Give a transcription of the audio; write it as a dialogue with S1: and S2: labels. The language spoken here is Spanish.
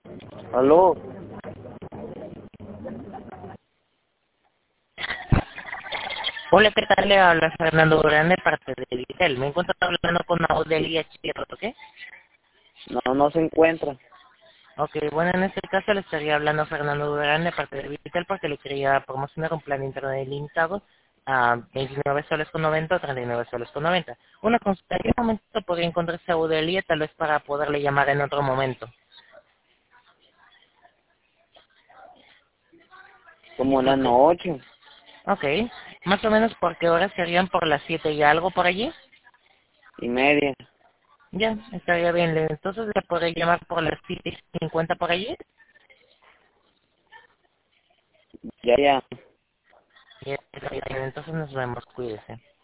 S1: Aló.
S2: Hola, ¿qué tal? Le habla Fernando Durán de parte de Vitel. Me encuentro hablando con Audelia Chirro, ¿ok?
S1: No, no se encuentra.
S2: Ok, bueno, en este caso le estaría hablando Fernando Durán de parte de Vitel porque le quería promocionar un plan de internet ilimitado a 29 soles con 90 o 39 soles con 90. Una consulta, ¿en qué momento podría encontrarse Audelia tal vez para poderle llamar en otro momento?
S1: Como en la
S2: Ok,
S1: noche
S2: ok. Más o menos por qué horas serían, por las 7 y algo por allí.
S1: y media.
S2: Ya, estaría bien. Entonces le podré llamar por las 7:50 por allí.
S1: Ya, ya.
S2: Ya, está bien. Entonces nos vemos, cuídese.